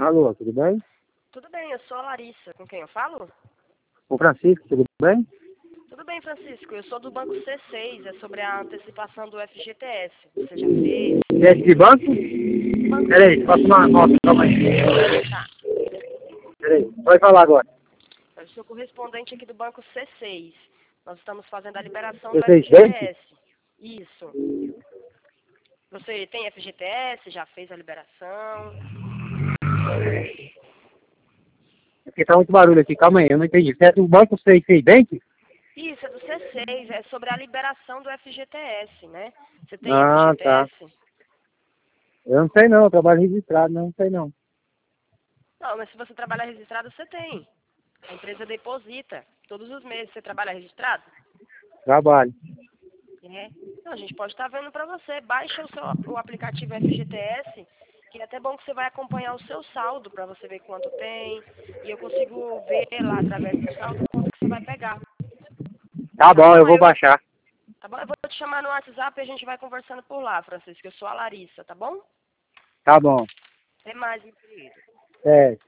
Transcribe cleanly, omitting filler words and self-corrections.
Alô, tudo bem? Tudo bem, eu sou a Larissa. Com quem eu falo? O Francisco, tudo bem? Tudo bem, Francisco. Eu sou do Banco C6. É sobre a antecipação do FGTS. Você já fez? Esse de banco? Banco Peraí, posso tomar uma nota, calma aí. Tá. Peraí, pode falar agora. Eu sou correspondente aqui do Banco C6. Nós estamos fazendo a liberação do Vocês bem? FGTS. Isso. Você tem FGTS? Já fez a liberação? Porque tá muito barulho aqui, calma aí, eu não entendi. Você é do banco Sei Bank? Isso, é do C6. É sobre a liberação do FGTS, né? Você tem Ah, tá. FGTS? Eu não sei não, eu trabalho registrado, não sei não. Não, mas se você trabalha registrado, você tem. A empresa deposita todos os meses. Você trabalha registrado? Trabalho. É. Então, a gente pode estar vendo para você. Baixa o aplicativo FGTS, que é até bom que você vai acompanhar o seu saldo para você ver quanto tem. E eu consigo ver lá através do saldo quanto que você vai pegar. Tá Tá bom, bom? eu vou baixar. Tá bom? Eu vou te chamar no WhatsApp e a gente vai conversando por lá, Francisco. Eu sou a Larissa, tá bom? Tá bom. Até mais, meu querido. É.